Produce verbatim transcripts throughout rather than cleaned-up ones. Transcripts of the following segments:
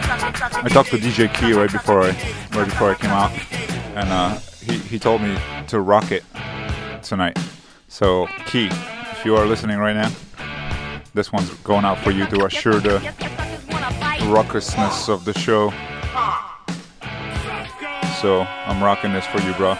I talked to D J Key right before I right before I came out, and uh, he he told me to rock it tonight. So Key, if you are listening right now, this one's going out for you to assure the raucousness of the show. So I'm rocking this for you, bro.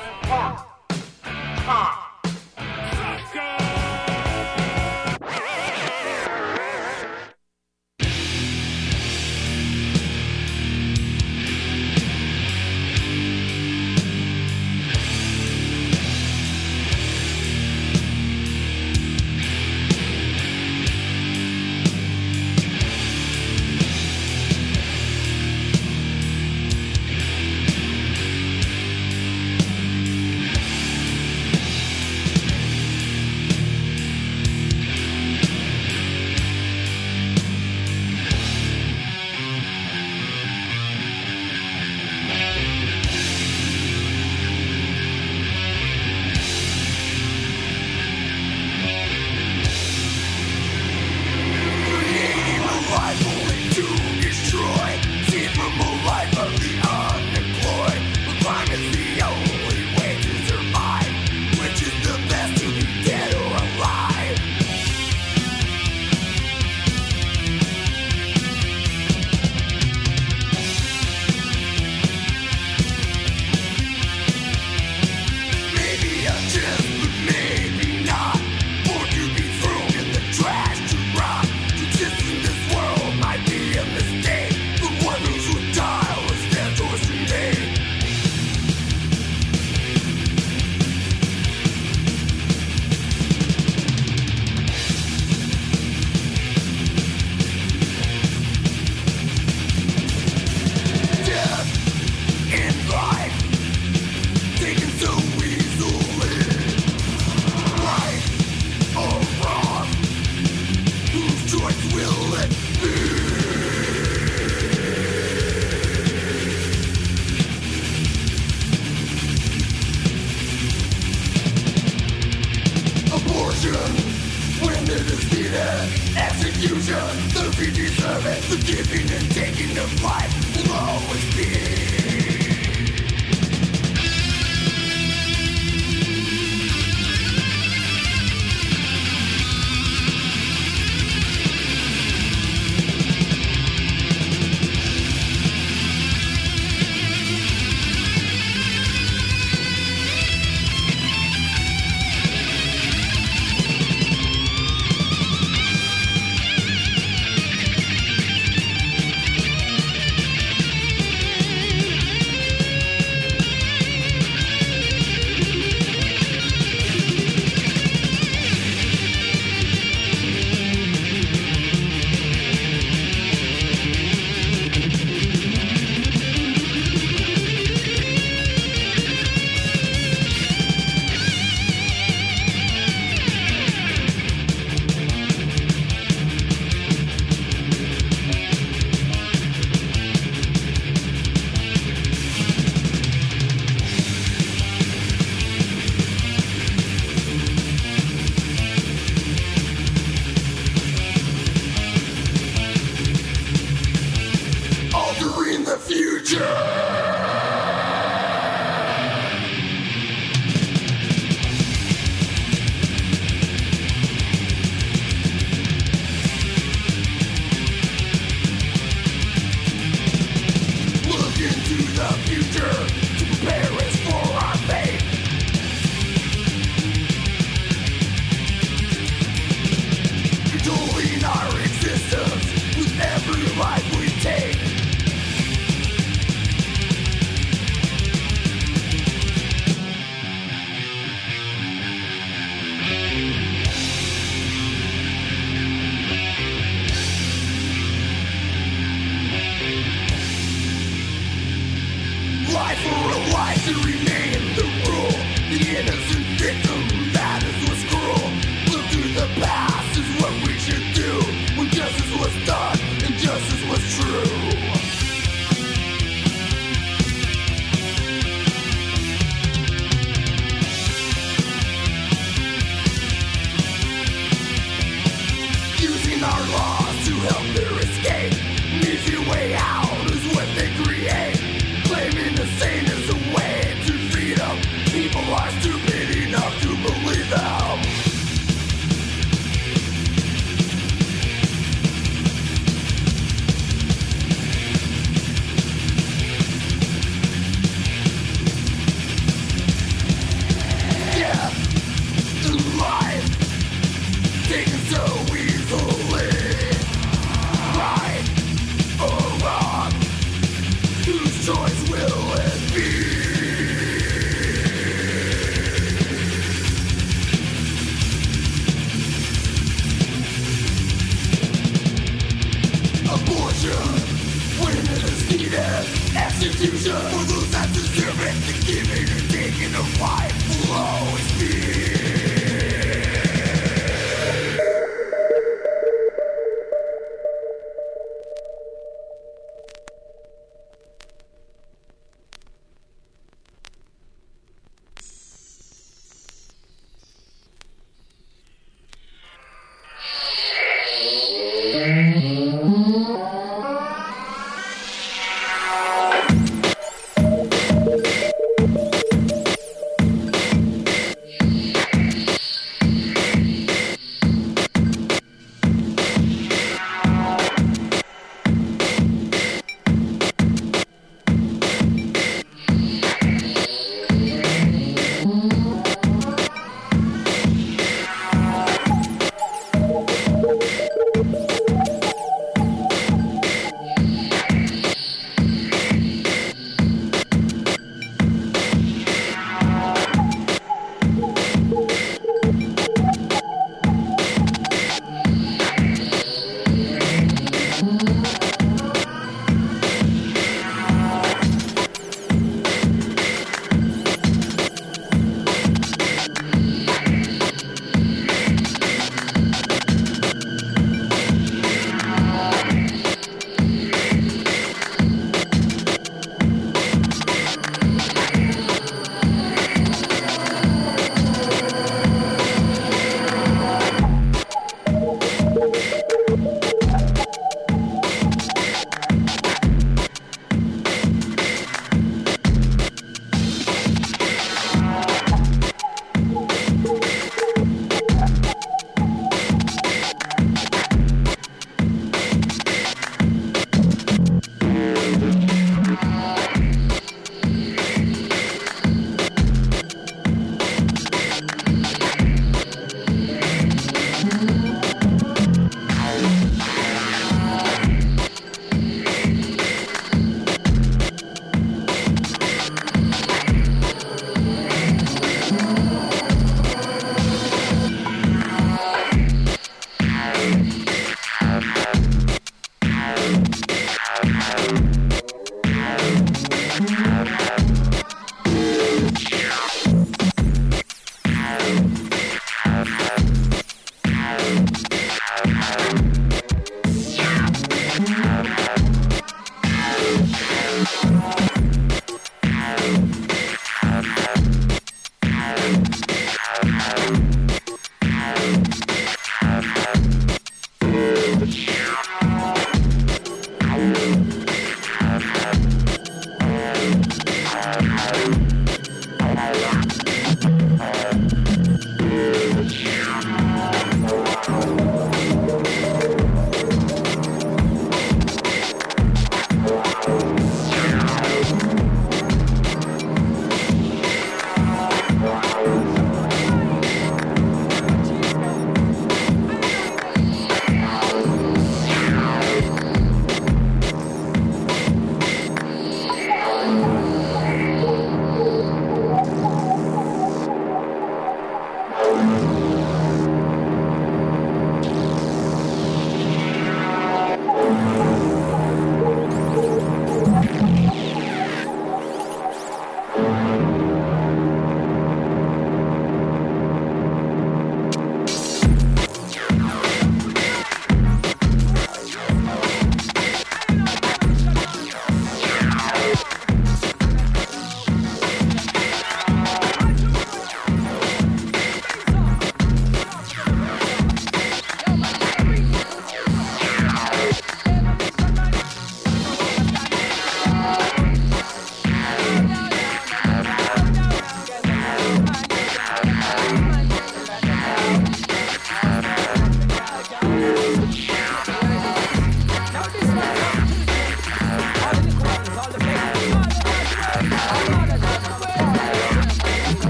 Using our laws to help their escape. An easy way out is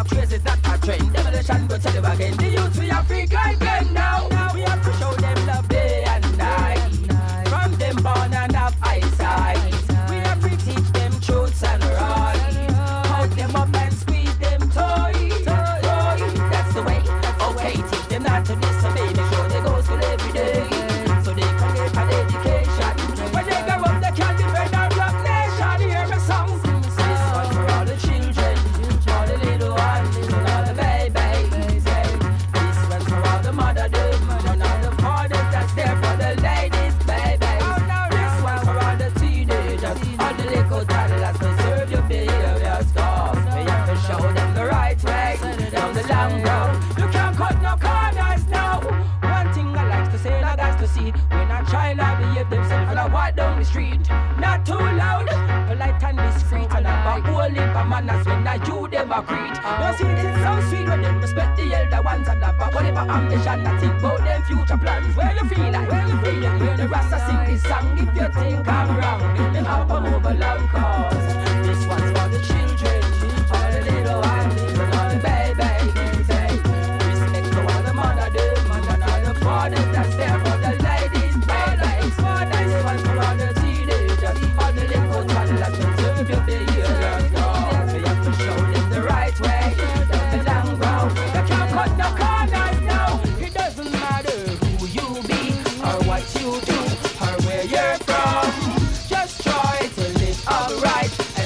Talk crazy is not a trend. Demolition go tell you again. The youth we are free like them now. We have to show them love day and night. From them born and have eyesight. We have to teach them truths and right. Hold them up and squeeze them toy. That's the way. Okay, teach them not to disobey. Make sure they go to school every day. So they can get an education. When they grow up, they can defend our black nation. Hear my song. This one for all the children, all the little ones, all the babies. This one for all the mothers, and all the fathers that's there for the ladies, baby. This one for all the teenagers, all the little toddlers. Preserve your behavior scars. We have to show them the right way down the long road. You can't cut no corners now. One thing I like to say, I got to see. When a child I behave themselves and I walk down the street, not too loud, polite and discreet, and I'm a whole heap of manners when I you them a greet. You see, it's so sweet when them respect the elder ones and have a whole heap of ambition. I think about them future plans. Where you feel like, where you feel like, when the Rasta sing this song, if you think I'm wrong, then up and move along, cause this one's for the children, all the little ones, and all the babies. Hey, respect to all the mother, them, and all the fathers that's there for the ladies, babies. This one's for all the teenagers, all the little toddlers, preserve your behavior. We have to show them the right way, down the long road. You can't cut no corners now. It doesn't matter who you be, or what you do, or where you're from. Just try to live alright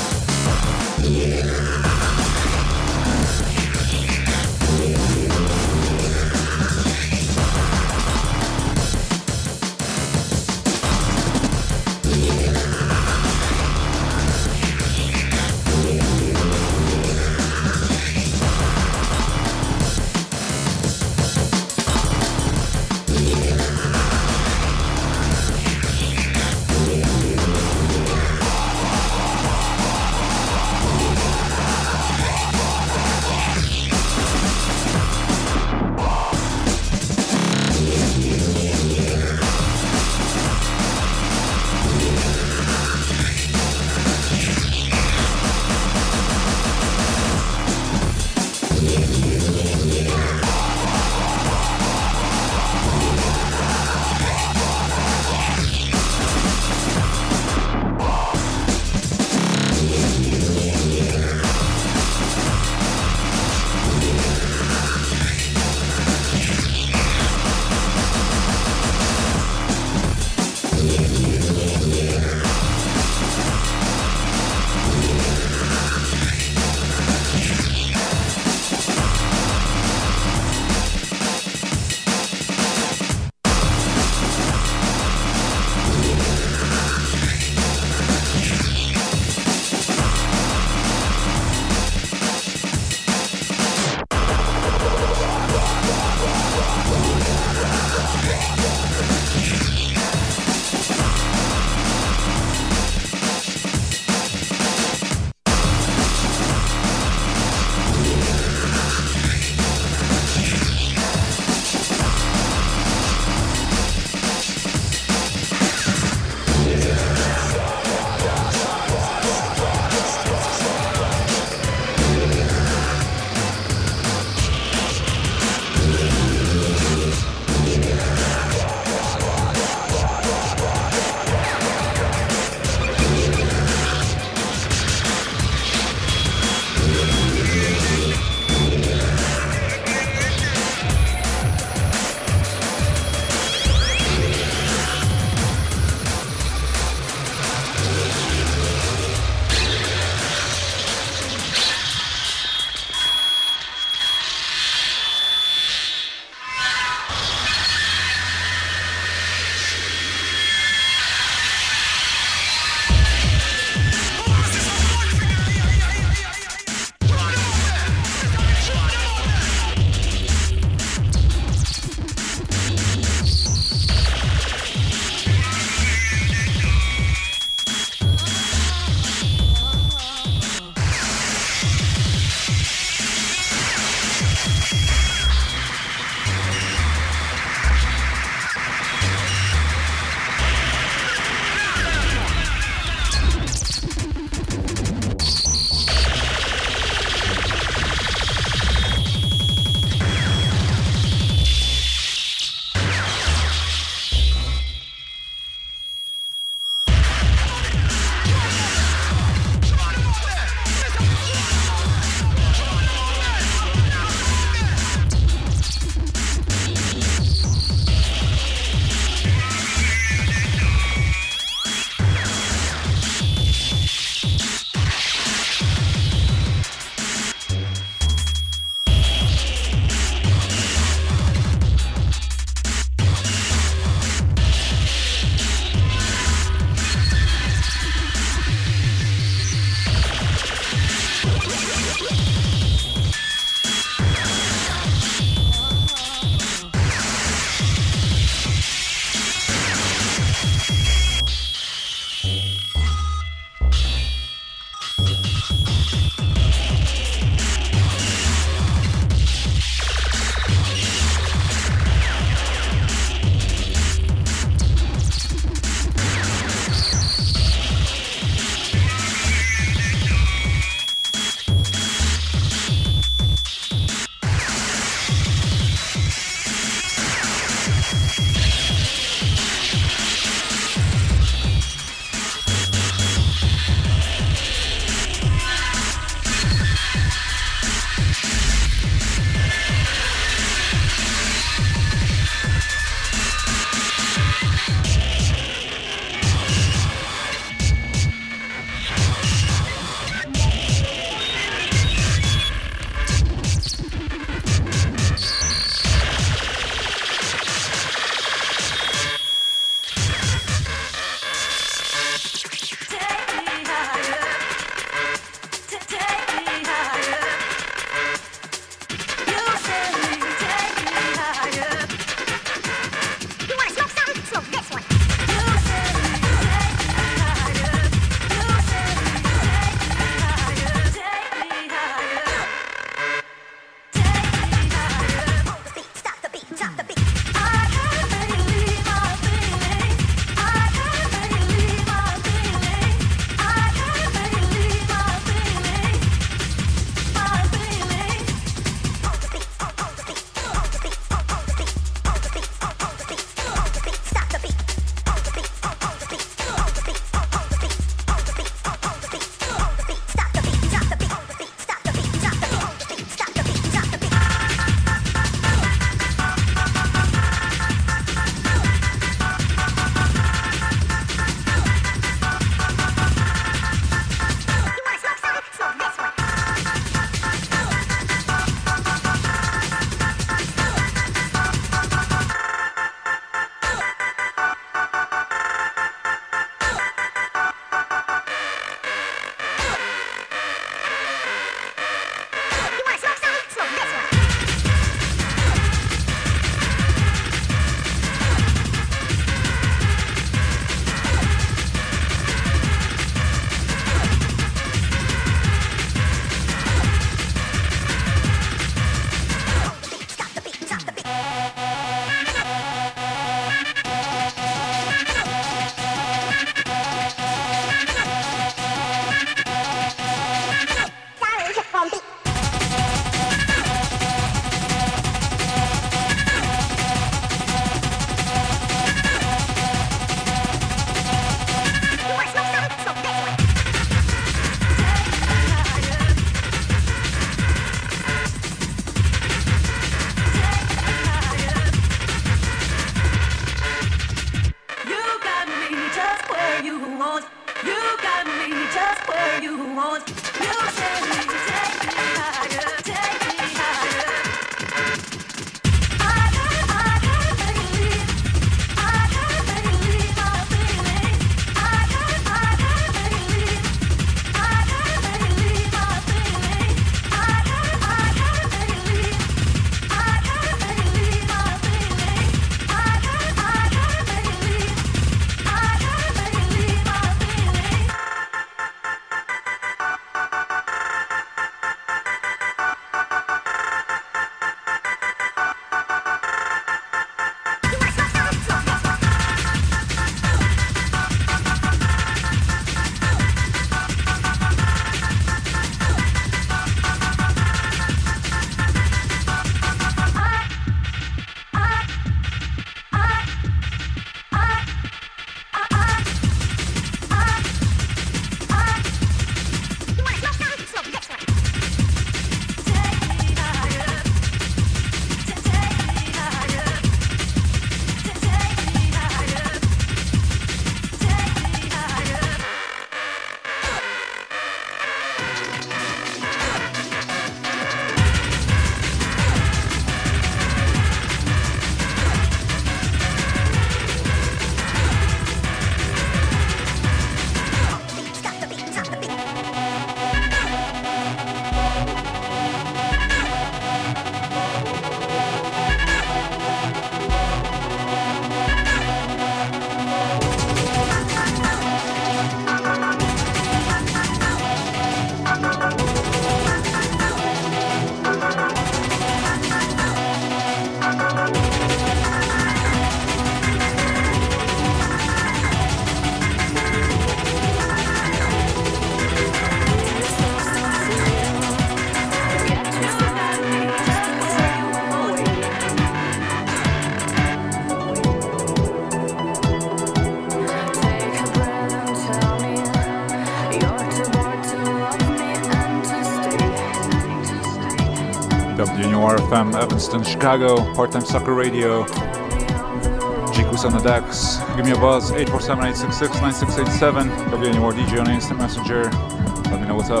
R F M, Evanston, Chicago, Part-Time Sucker Radio, Jikus on the decks. Give me a buzz, eight four seven, eight six six, nine six eight seven. W N U R D J on Instant Messenger. Let me know what's up.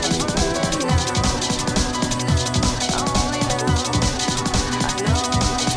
I know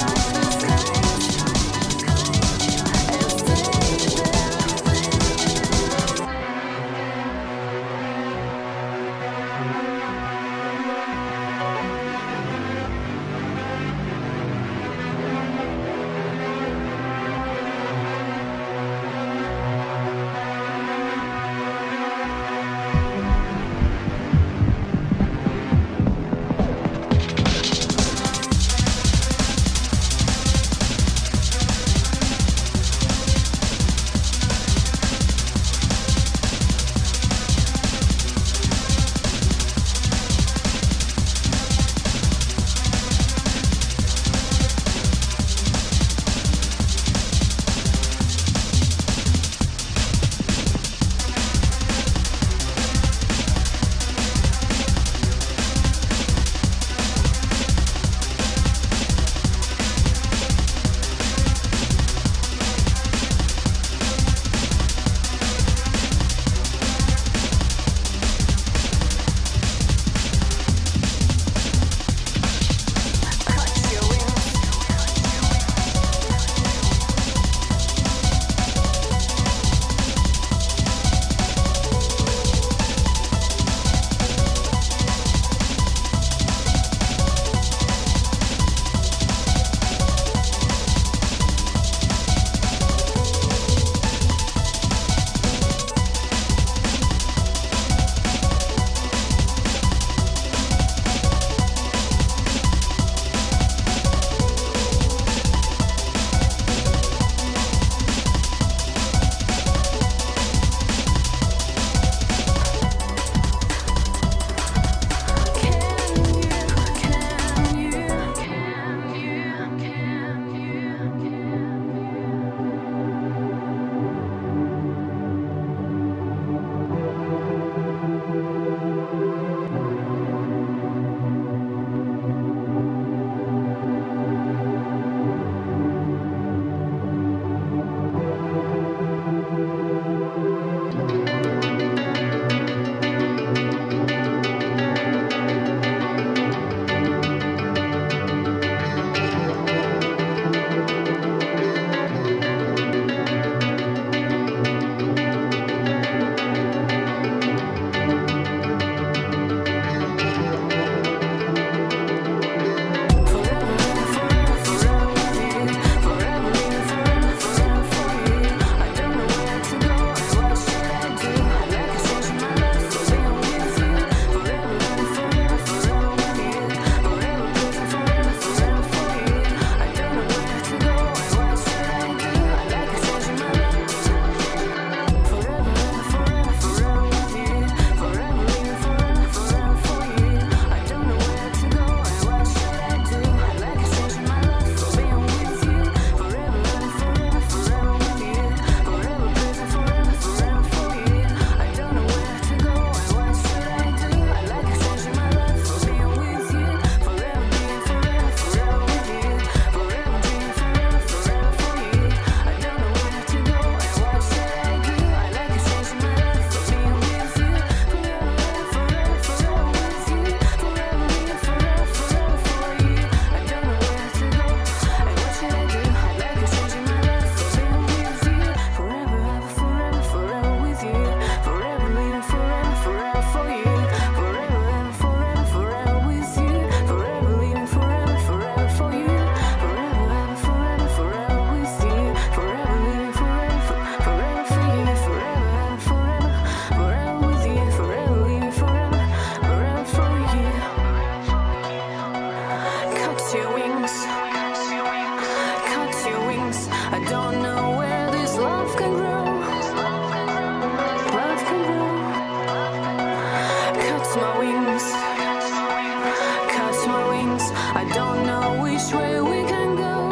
cuts my wings, cuts my wings. I don't know which way we can go.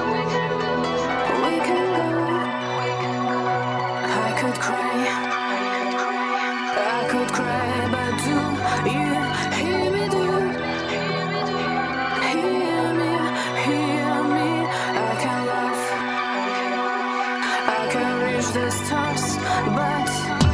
We can go. I could cry, I could cry, but do you hear me? Do you hear me? Hear me? I can laugh, I can reach the stars, but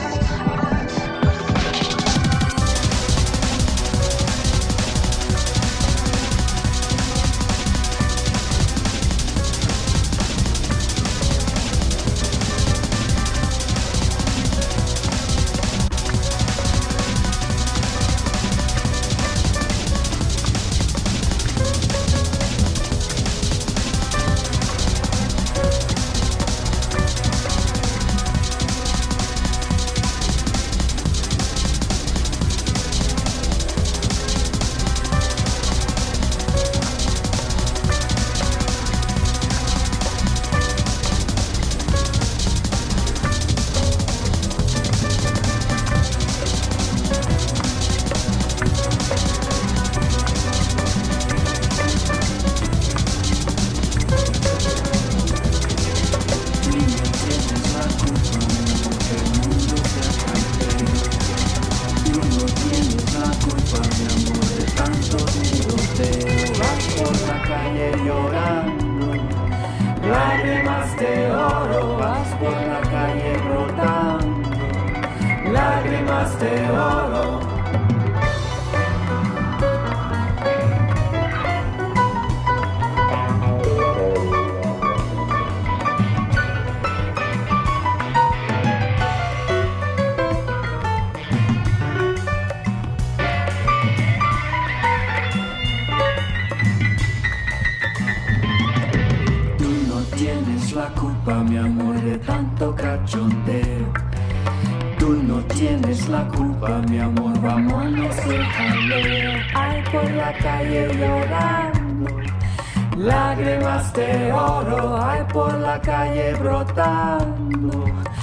lágrimas de oro hay por la calle brotando,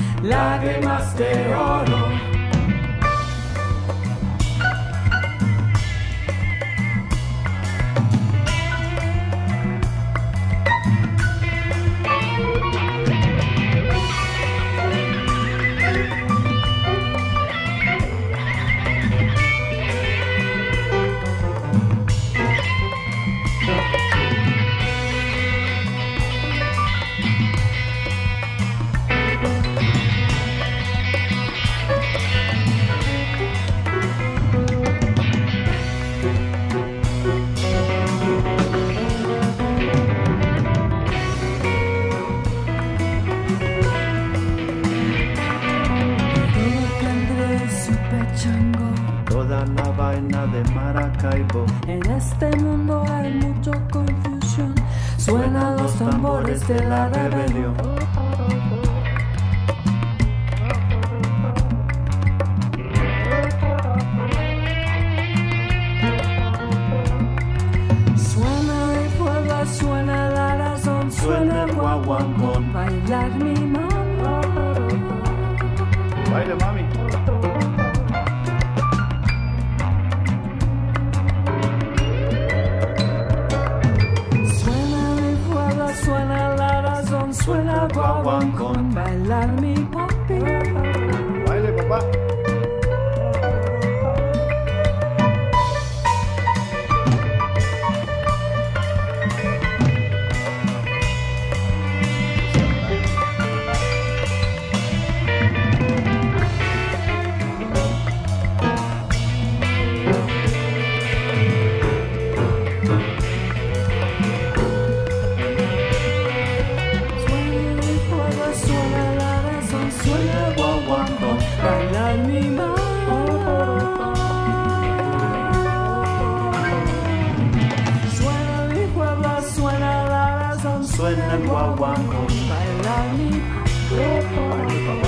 lágrimas de oro. En este mundo hay mucha confusión, suenan los tambores de la rebelión. Suena el fuego, suena la razón, suena el guaguancón, bailar mi mamá. Baila, mami. Suena la razón, suena el guaguancón, bailar mi papi. Baile, papá. Suena el guaguancó, bailar mi papá.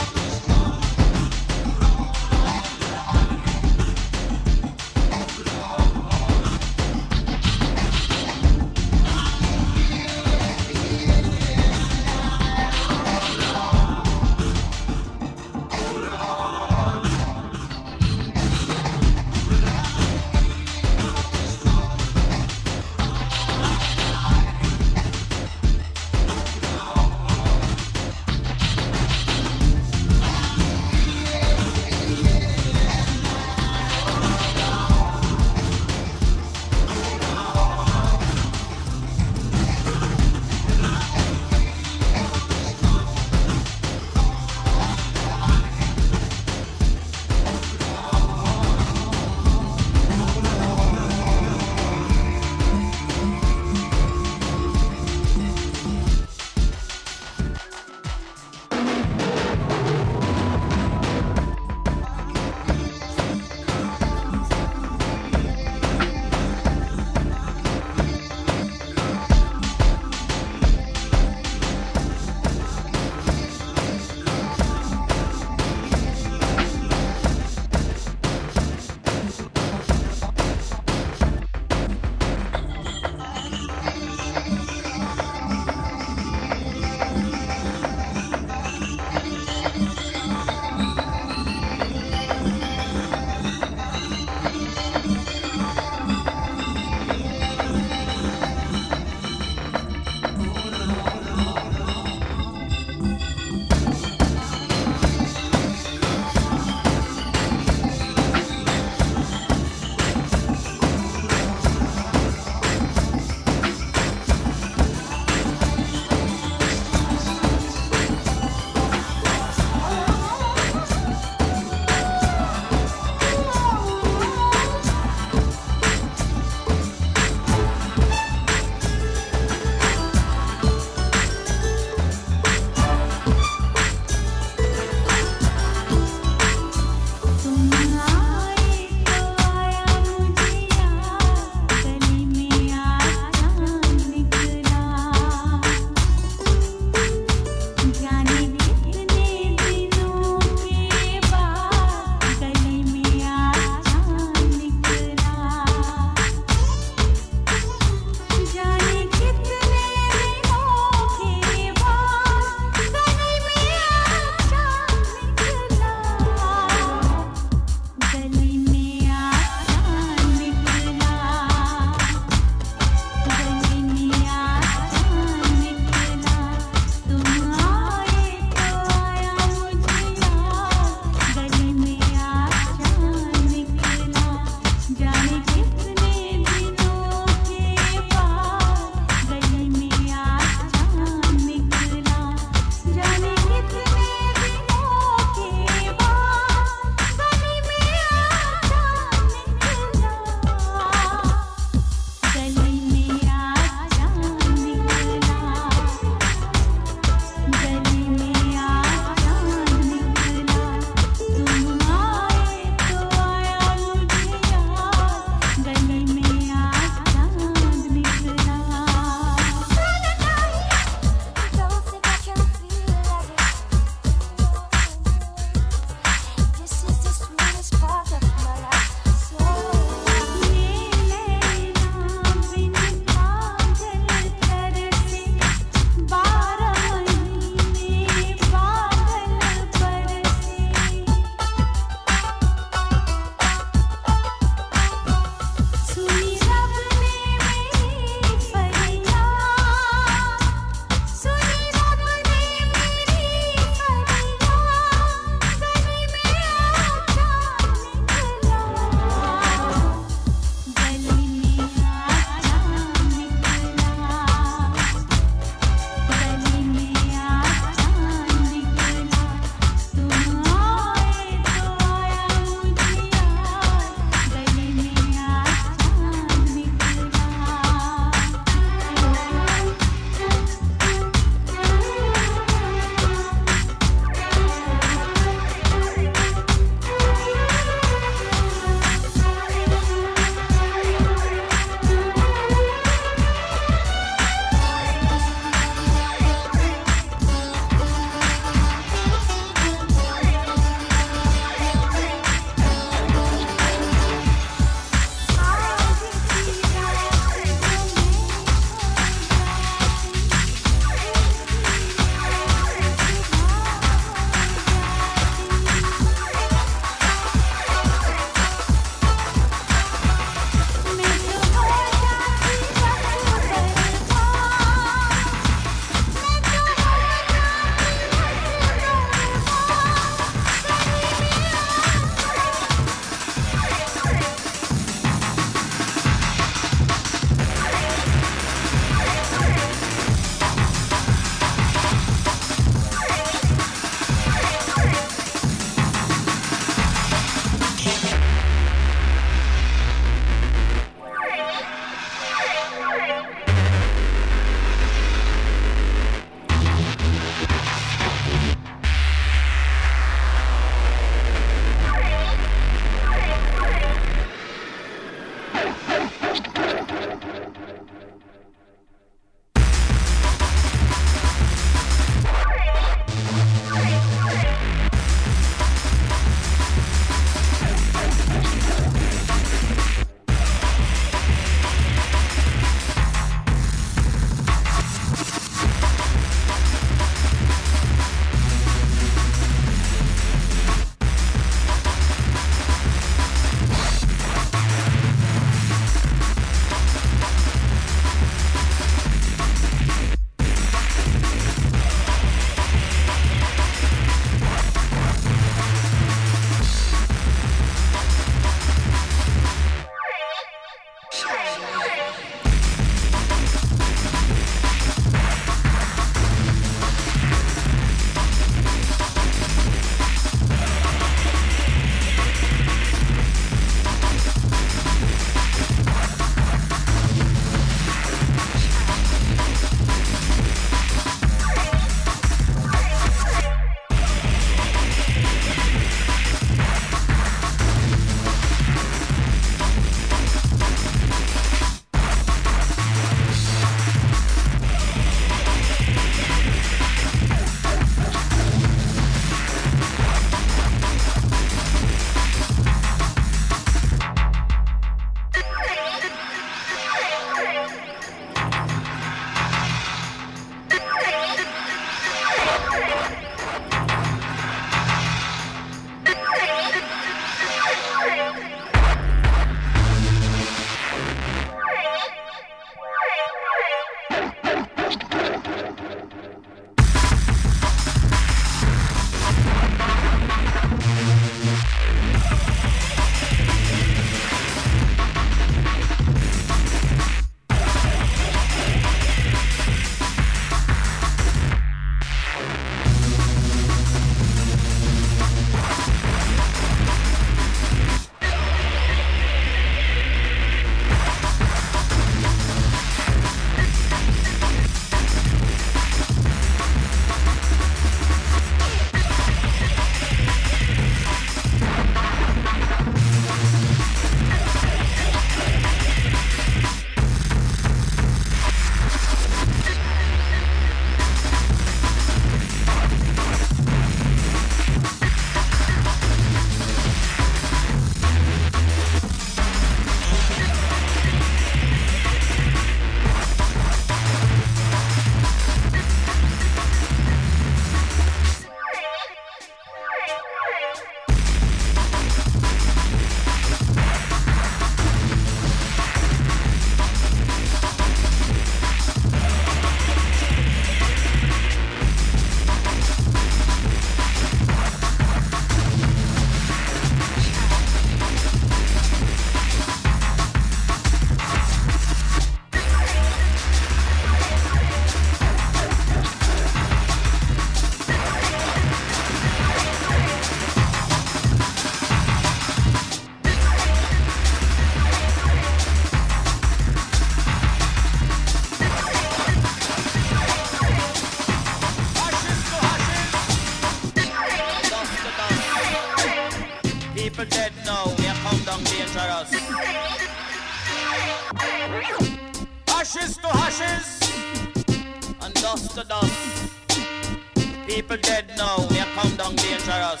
dust to dust. People dead now, we come down dangerous.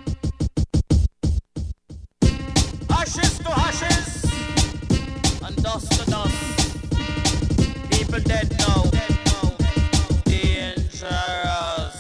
Ashes to ashes, and dust to dust. People dead now, dead now, dangerous.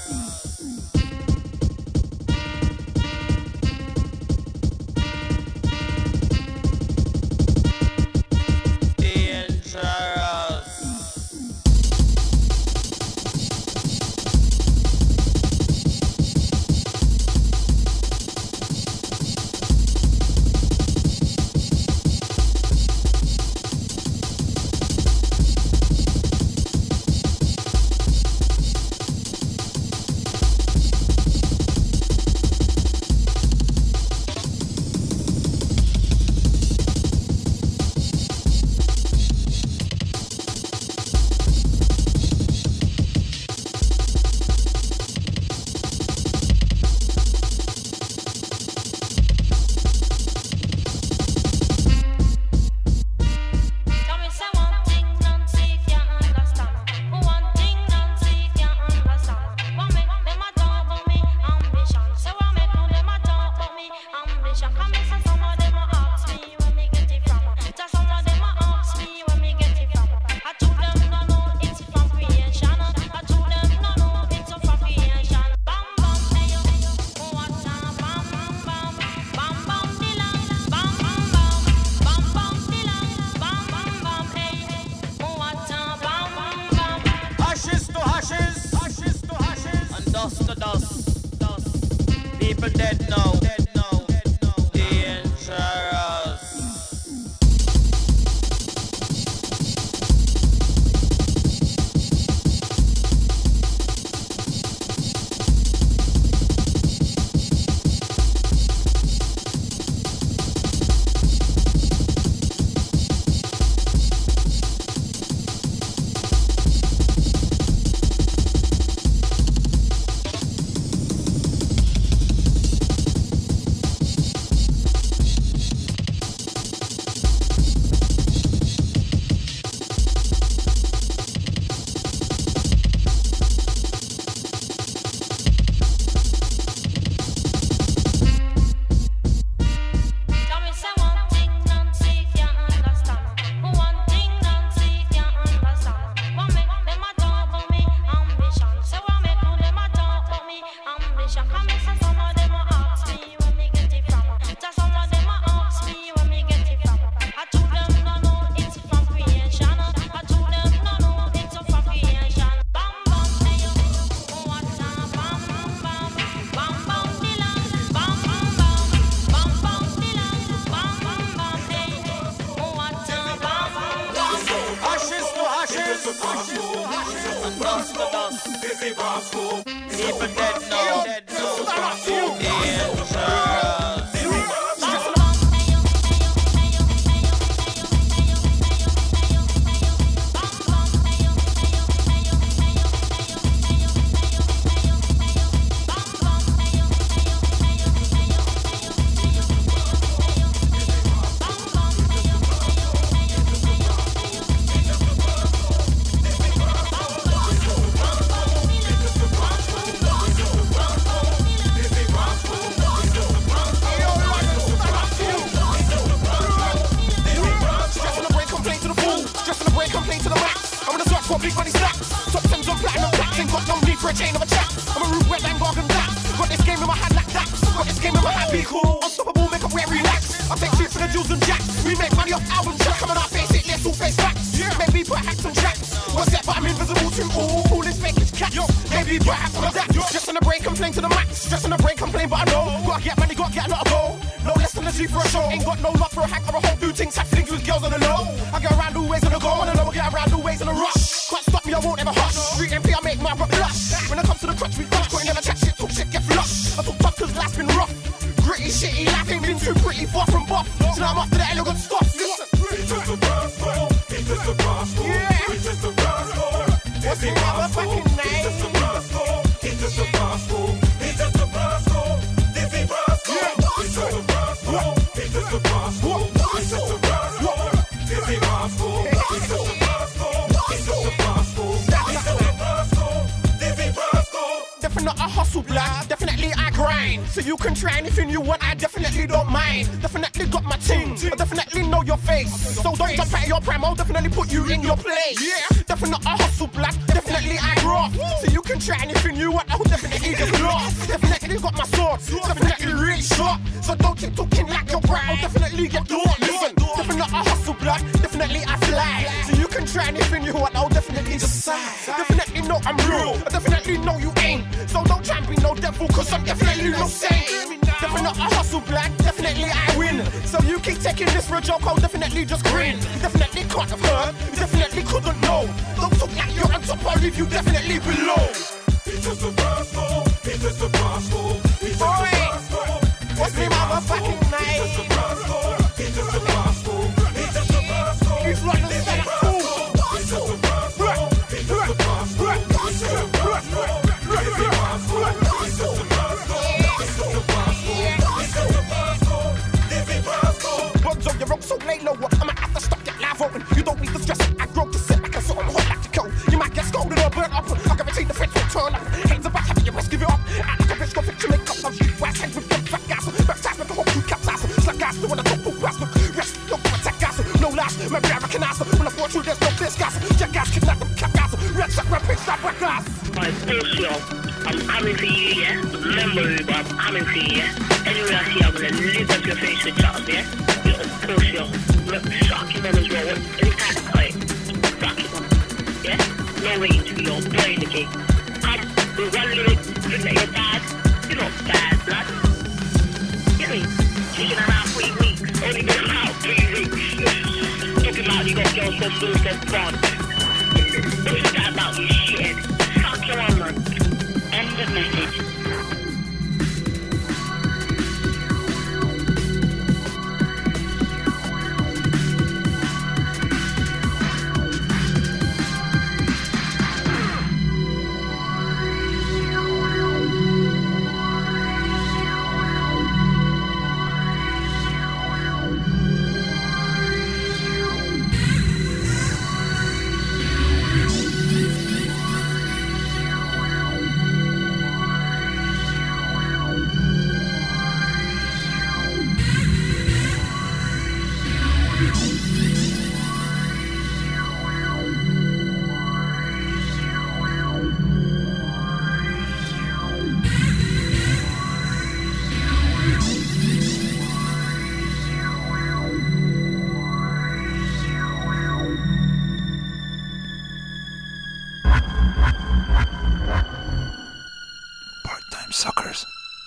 It's just a Definitely a hustle blood, definitely I grind. So you can try anything you want, I definitely don't mind. Definitely got my ting, I definitely know your face. So don't jump out of your prime, I'll definitely put you in your place. Yeah, definitely a hustle blood, definitely I rough. So you can try anything you want, I'll definitely just lost. Definitely got my sword, definitely really short. So don't keep talking like you're bright, I'll definitely get caught. Listen, definitely a hustle blood, definitely I fly. So you can try anything you want, I'll definitely decide. Definitely know I'm real, I definitely know you ain't. So don't try and be no devil, cause I'm definitely no saint. Definitely a hustle black, definitely I win. So you keep taking this for a joke, I'll definitely just grin. Definitely can't have heard, definitely couldn't know. Don't talk like you're on top, I'll leave you definitely below. It's just a gospel, it's just a gospel, it's just a gospel. What's the motherfucking name? It's just a gospel, it's just a gospel, it's just a gospel. He's like the same fool. It's just a gospel, it's just a gospel, it's just a gospel. So lay low, I might have to stop your live open. You don't need to stress it, I grow to sit like a sort of hot like the cold. You might get scolded or burnt up, I guarantee the fence will turn up. Hands about having your best, give it up. I like a bitch, go fix your makeup, some street wax, hands with them fat gas. Backside with the whole crew caps ass. It's like gas, doing a top full blast. Rest, no attack gas, no last. Maybe I recognize them. When I thought you, there's no this gas. Jack gas, kidnap them, cap gas. Red shot, red pitch, stop, red glass. My bullshit, I'm coming for you, yeah? Remember, Uber, I'm coming for you, yeah? Anyway, I see you, I'm gonna live up your face with Charles, yeah? You're a bullshit. Look, suck him on as well. Any kind of play, suck him on. Yeah? No waiting to your boy in the game. Come with one lyric, think that you're bad. You're not bad, blood. You know, she's been around three weeks. Only been around three weeks. Talking about you got girls from Blues and Front. What's that about, you shit? Suck your one, man. End of message. Suckers.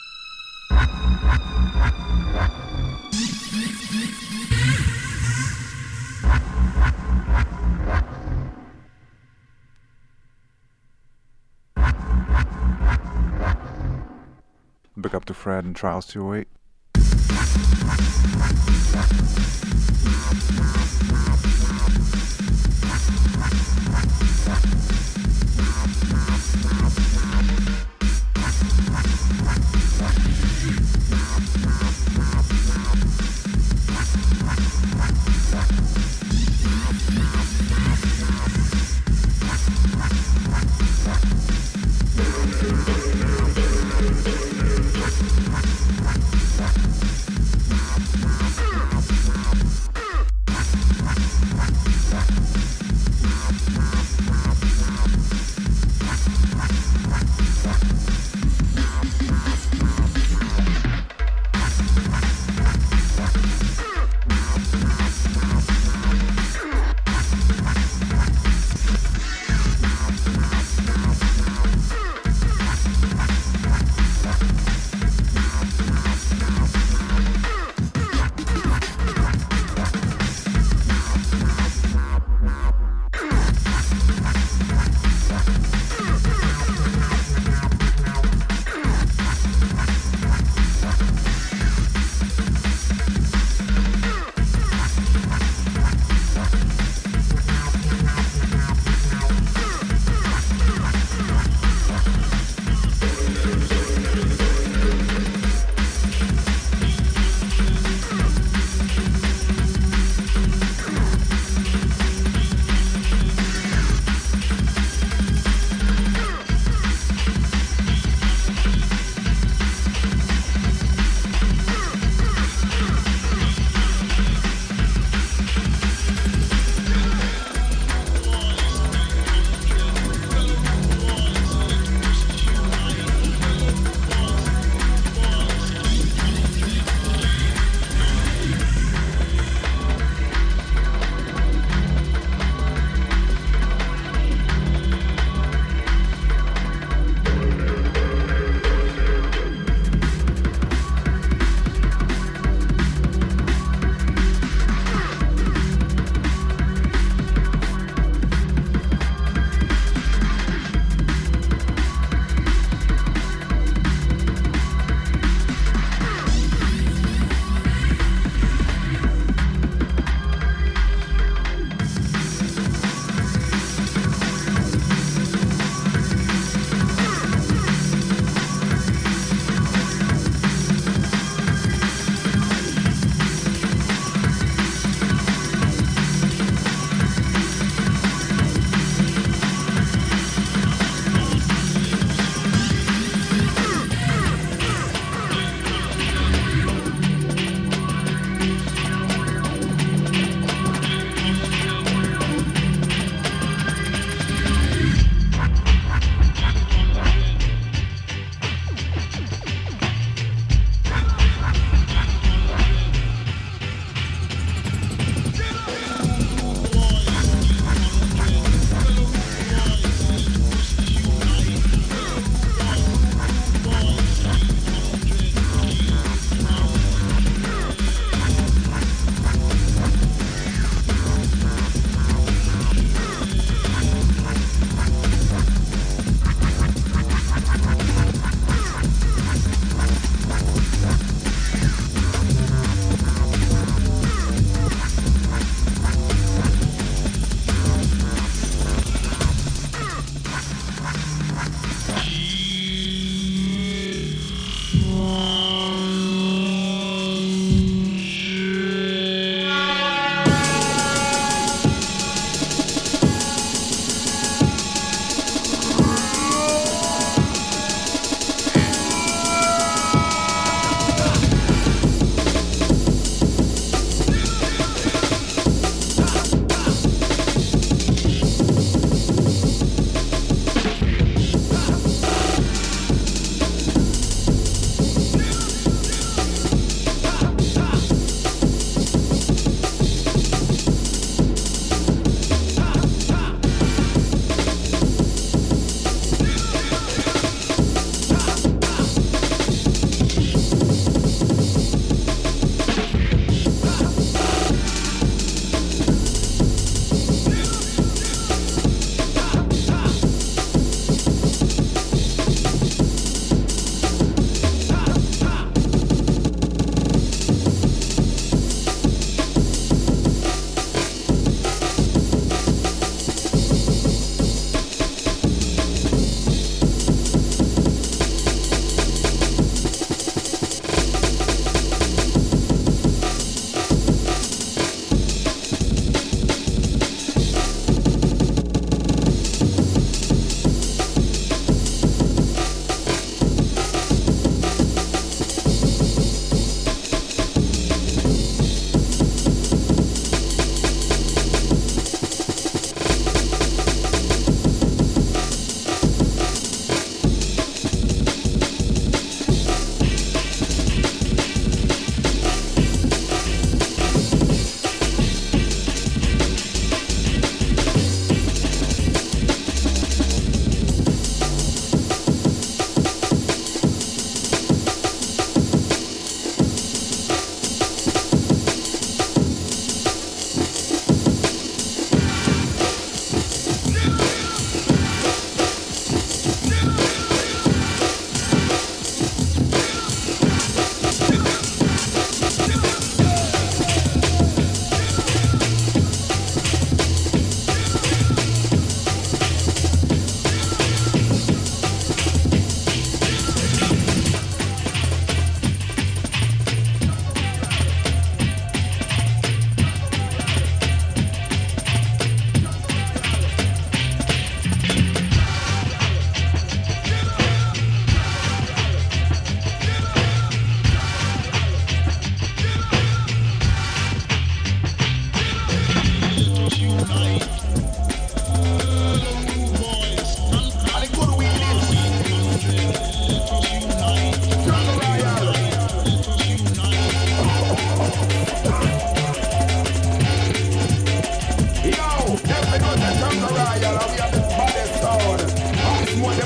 Big up to Fred and Trials two oh eight.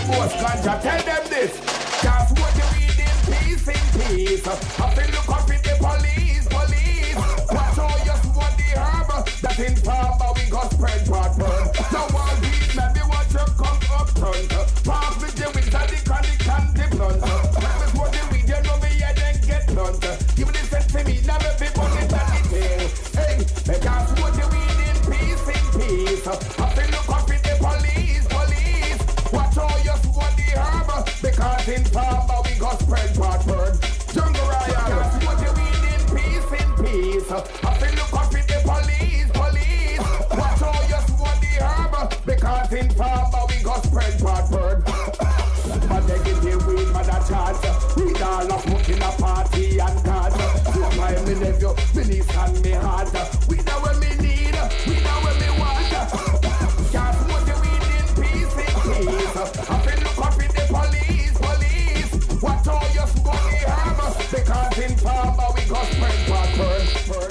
boss ganja, tell them this. Just what the weed in peace, in peace. I feel look up in the police, police. Watch all you smoke the herb. That in farm, but we got spread part burn. Now one weed, maybe what you come up front. Pass with the wings and the chronic and the blunt. When we smoke the weed, you know me, yeah, then get blunt. Give me the sense to me, now me people get that detail. Hey, just what the weed in peace, in peace. I feel look up in the police, police. Watch all you smoke the herb. Because in farm, but we got spread part burn. Jungle Royal, just what the weed in peace, in peace. I feel look up in the police, police. Watch all you smoke the herb. Because in farm, but we got spread part burn. But they give you weed, man, a chance. We all of smoking a party and dance. So why me love you, me niece and me heart. We know what me need, we know what me want. Can't smoke the weed in peace, in peace. I feel look up in the police, police. Watch all you smoke the herb. Because in farm, but we got spread part burn, burn.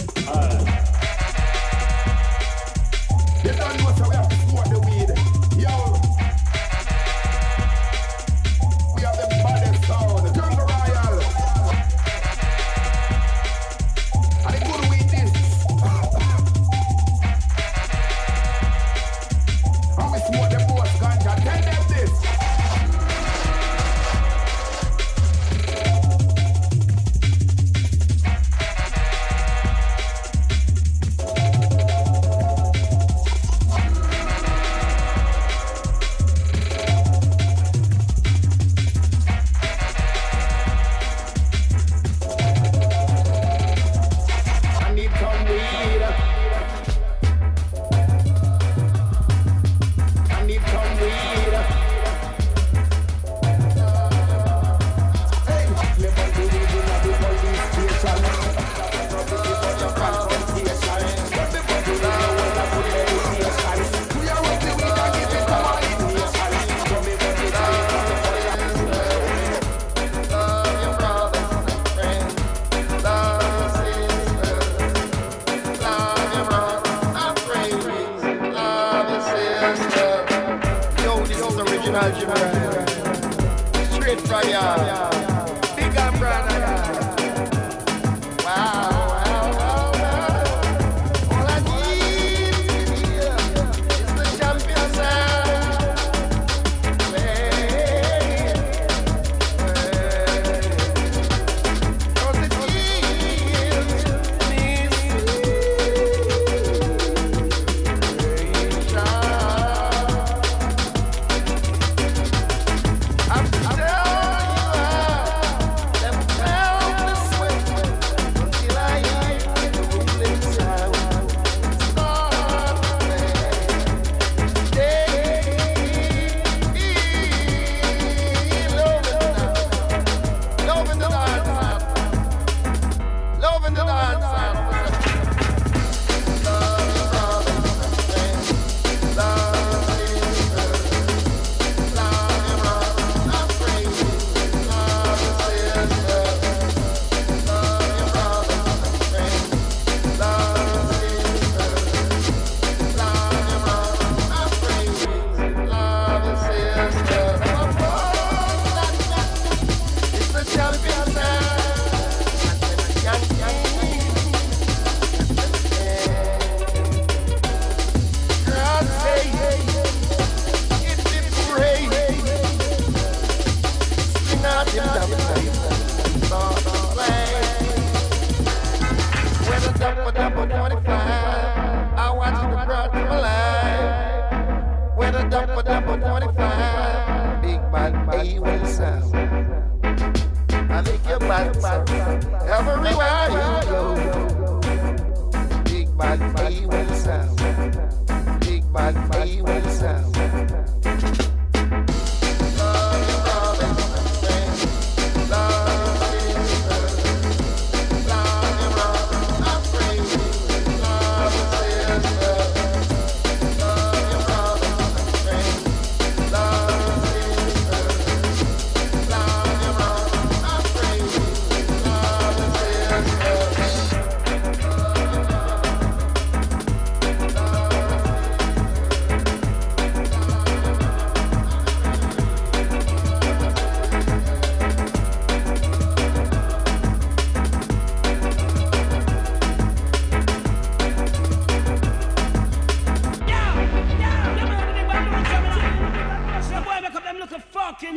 You don't know so we have to smoke the weed. Yo. We have the baddest sound, Jungle Royal. And the good weed this. And we smoke the boss ganja. Tell them this. I need some weed. I need some weed. Hey, live on the weed in the police station. Your confrontation. Everybody know what I put meditation. We are with the weed and give it to my nation. So me want to die from the Love your brother, friend. Love your sister. Love your brother, and friend. Love your sister. Yo, this is original Jimmy. Straight from ya. Big and brother. Wow, wow, wow, wow. All I need is the champion sound. Hey, hey. Cause it gives me inspiration. I'm telling you how them felt this way until I hear the ruling sound start to play. They loving the dance, loving the dance, love your brother, friend, love your sister, love your brother, and friend, love your sister, love your brother, friend, love your sister, love your brother, and friend, love your sister. It's the champion sound. God say, if it rain, swing out them damn start to play. When the double double twenty-five, I watch the crowd come alive. When the double double twenty-five, big bad A will sound. I make your bad sound everywhere you go. Big bad A will sound. Big bad A will sound. Love your brother, friend. Love your sister. Love your brother, and friend. Love your sister. Love your brother, friend. Love your sister. Love your brother, and friend. Love your sister.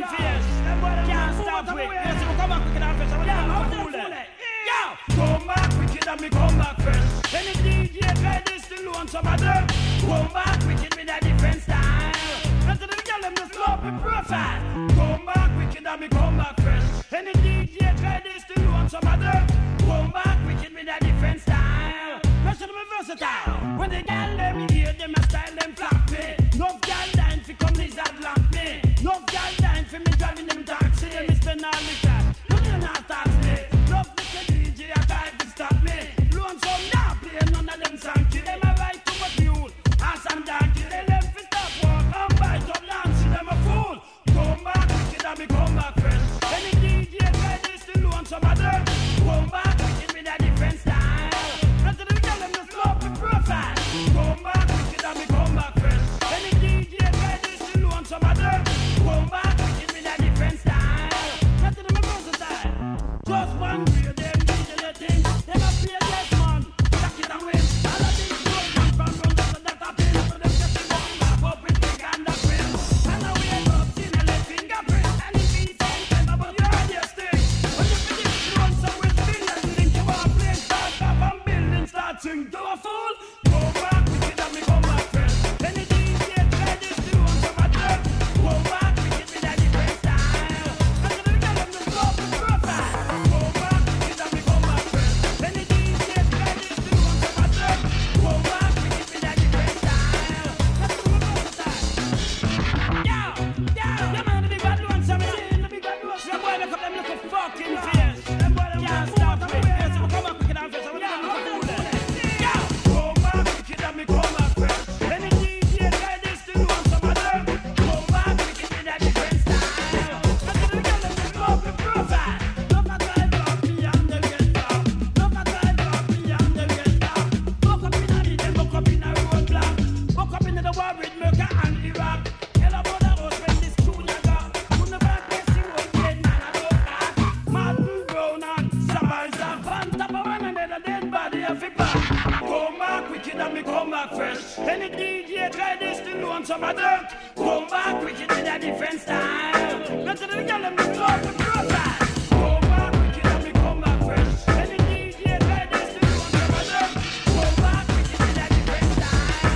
face. Can't stop with. Yes, we come back wicked and fresh. I'm gonna fool it. Yo, come back wicked and me come back fresh. Any D J try this to loan some of them. Come back wicked with a different style. After the girl them just love me profile. Come back wicked and me come back fresh. Any D J try this to loan some of them. Come back wicked with a different style. Fresh and me versatile. When the girl them hear them a style them flap me. No girl dying fi come lizard lamp me. No girl dying fi me driving them taxi. Me spend all the cash. No they not tax me. Love me the D J a try to stop me. Loan some now play none of them songs. Them a right to what mule. Ass and donkey. They left fi stop walk and bite up land. See them a fool. Come back wicked and me come back fresh. Any D J try this to loan some of them. Come back wicked with a different style. After the girl them just love me profile. Come back wicked and me come back fresh. Any D J try this to loan some of them. Come back wicked with a different style. After them a versatile. Just one way them D J the thing. Them a play yes man. Jack it and win. All of these good man from run down to that a pin. So them get the gun laugh up with big and a grin. And a wake up in a left fingerprint. And if he say time about your idea stick. When you finish run some with fingers link. You want play start up and building start sing. Do a fool. Go back wicked and me come back fresh. Any D J try this to on some of them. Go back wicked with a different style. After the girl them just love me profile. Go back wicked and me come back fresh. Any D J try this to on some of them. Go back wicked with a different style. After the versatile. Yo, yo, the man the big bad ones, I'm saying the big bad ones. Them boy make up them little fucking face. Them boy them can't stop me. Yes, we come back wicked and fresh. I'm gonna look fool it. Yo, come back wicked and me come back fresh. Any D J try this to on some of them. Come back wicked with a different style. After the girl them just love me profile. Love not try block me and them get down. Love not try block me and them get down. Woke up in a need them, woke up in a roadblock. Woke up in the war with Merca and Iraq. Hell about the house when this tune ya got. Couldn't never guess you would get man a dog back. Martin Brown and Sabars and Van top of one and then a dead body of a back. Come back wicked and me come back fresh. Any D J try this to loan some of them. Come back wicked with a different style. Not to the girl them just love me profile. Come back wicked and me come back fresh. Any D J try this to loan some of them. Come back wicked with a different style.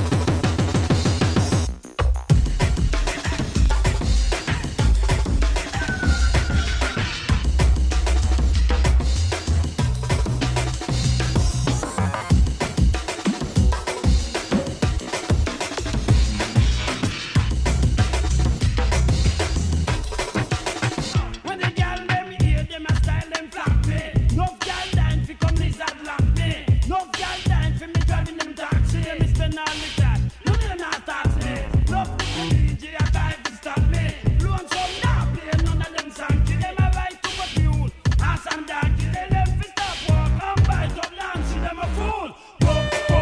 When the girl them hear them a style them flap me. No girl dying fi come lizard lamp me. No girl dying fi me driving them taxi. Me spend all the cash. No they not tax me. Love me the D J a try to stop me. Loan some now play none of them songs. Them a right to what mule. Ass and donkey. They left fi stop walk and bite up land. See them a fool. Go, go.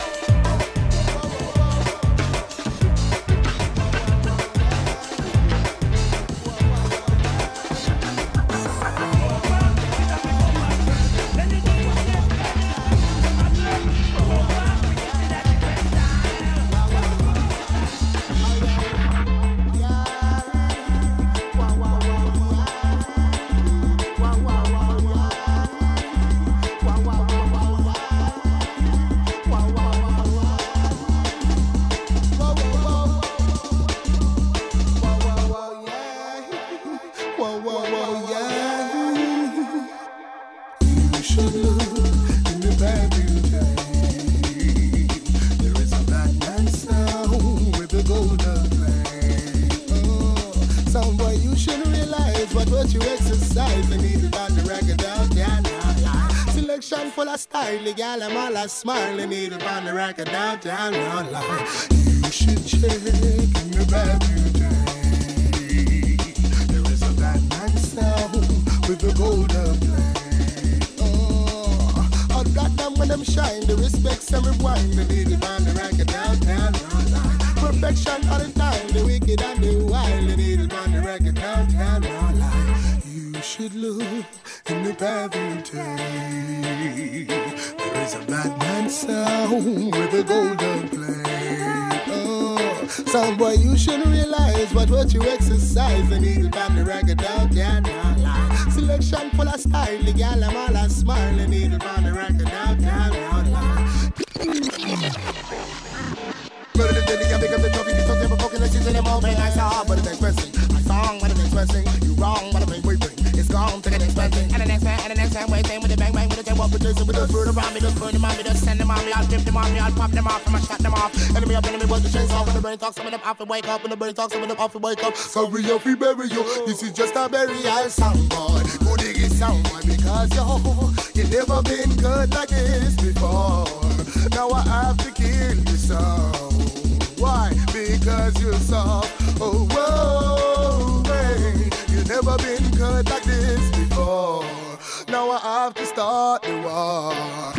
Whoa, whoa, whoa, yeah. You should look in the bathroom. There is a black man sound with a golden flame. Oh, some boy, you should realize what what you exercise. They need it on the record out there. Selection full of style, the gal I'm all a smile. They need it on the record out there. You should check in the bathroom. With the golden flame. Oh, all black them when them shine, the respect some rewind. They need it on the record downtown. Perfection all the time, the wicked and the wild. They need it on the record downtown. You should look in the bathroom tank. There is a madman sound with a golden flame. Oh, Some boy, you should realize what what you exercise. The needle band the record out there, not lie. Selection full of style, the gal I'm all a smile. The needle band the record out there, not lie. But the day you pick up the trophy, you talk about fucking the shit in the moment. I saw, but it's expressing. I song, but it's expressing. You wrong, but I'm waiting. It's gone, take it expressing. And the next man, and the next man, waiting with the bang bang, with the tail up, with the with the food around me, just burn them on me, just send them on me, I'll flip them on me, I'll pop them off, I'ma shut them off. Enemy up, enemy, but the chains off, when the brain talks, some of them off and wake up, when the brain talks, some of them off and wake up. Sorry if we bury you, this is just a burial song, boy. Good diggy song, boy, because yo, you never been good like this before. Now I have to kill you so. Why? Because you're soft. Oh, whoa, hey. You never been cut like this before. Now I have to start the war.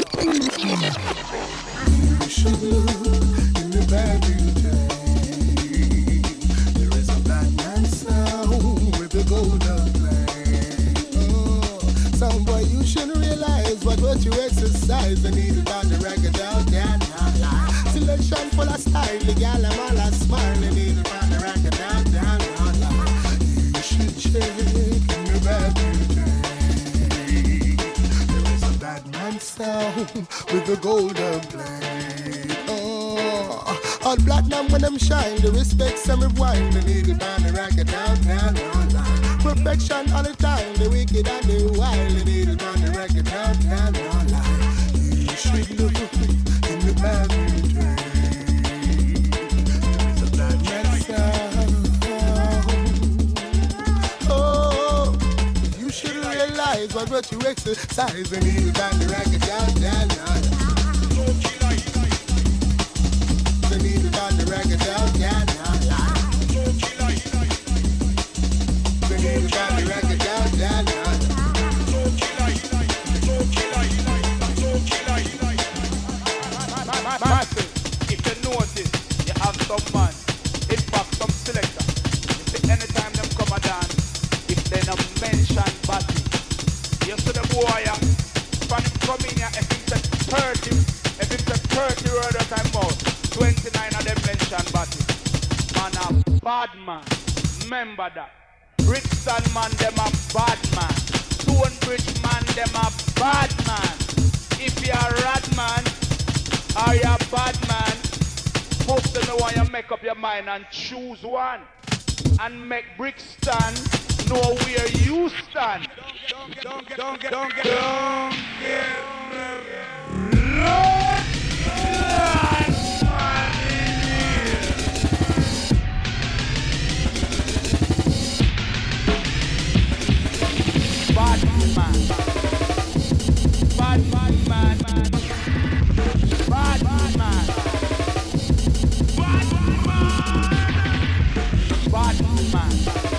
You should look in the back of your day. There is a black man sound with a golden flame. Oh, some boy, you should realize what what you exercise. The needle on the record out there, not lie. Selection full of style, the gal I'm all a smile. The needle on the record out there, not lie. You should check in the bathroom. There is a bad man sound with a golden blade. Oh, all platinum when them shine, the respect some rewind. The needle on the record out there, not lie. Perfection all the time, the wicked and the wild. The needle on the record out there, not lie. You should look in the bathroom. What what you exercise and you find the record down, down, down. The needle down the record down, down, down. The needle down the record down, down, down. Massive, if you notice, you have some man, in fact some selector. You see anytime them come a dance, if they not mention body. You see the boy, yeah, from him come in here, if it's a thirty, if it's a thirty word at time out, twenty-nine of them mention body. Man a bad man, remember that. Brixton man, them a bad man. Stonebridge man, them a bad man. If you're a rat man, or you're a bad man, first you know when you make up your mind and choose one. And make Brixton know where you stand. Don't get, don't get, don't get, don't get, don't get, Lord, bad man, bad man, man, man, bad man, bad man, bad man.